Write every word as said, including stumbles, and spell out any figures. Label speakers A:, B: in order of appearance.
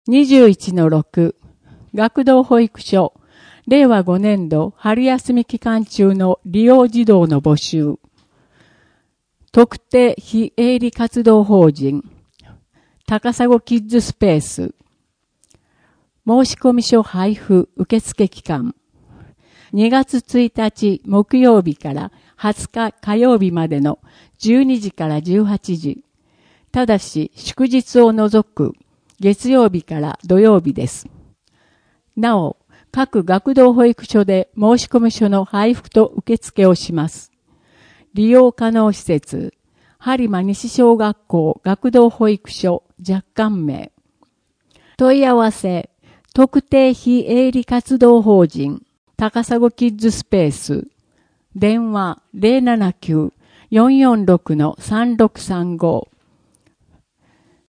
A: にじゅういちのろく 学童保育所れいわごねんど春休み期間中の利用児童の募集。特定非営利活動法人高砂キッズスペース申込書配布受付期間にがつついたち木曜日からはつか火曜日までのじゅうにじからじゅうはちじ。ただし祝日を除く月曜日から土曜日です。なお、各学童保育所で申込書の配布と受付をします。利用可能施設、播磨西小学校学童保育所若干名。問い合わせ、特定非営利活動法人高砂キッズスペース。電話 ゼロななきゅう よんよんろく さんろくさんご